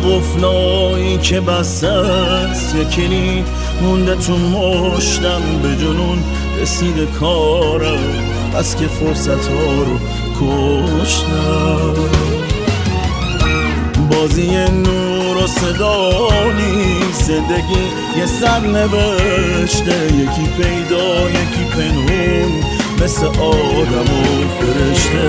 قفلایی که بسته است، یه کلید مونده تو مشتم، به جنون رسیده کارم، بس که فرصت ها رو کشتم. بازی نور و صدا نیست، زندگی یه سرنوشته، یکی پیدا یکی پنهون، مثل آدم و فرشته.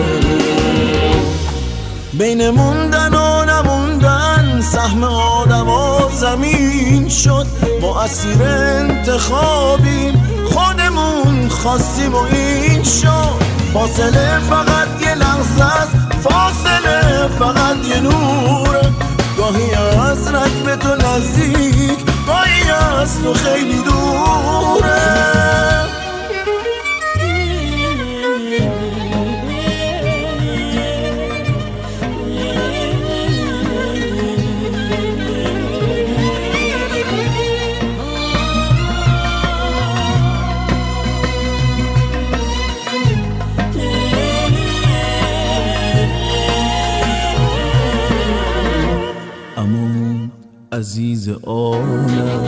بین موندن و نموندن سهم آدم و زمین شد، ما اسیر انتخابیم، خودمون خواستیم و این شد. فاصله فقط یه لحظه است، فاصله فقط یه نوره، گاهی از رکب تو نزدیک، گاهی از تو خیلی دوره. عزیز عالم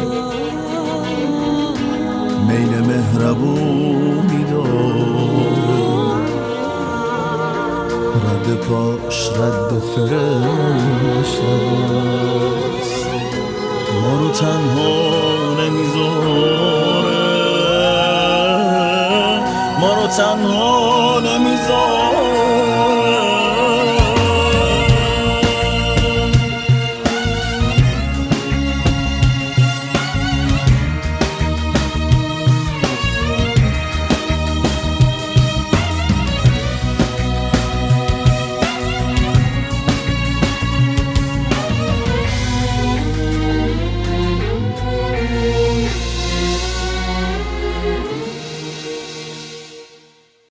میل مهربونی داره، رد پاش رد فرشته است، ما رو تنها نمیذاره، ما رو تنها نمیذاره.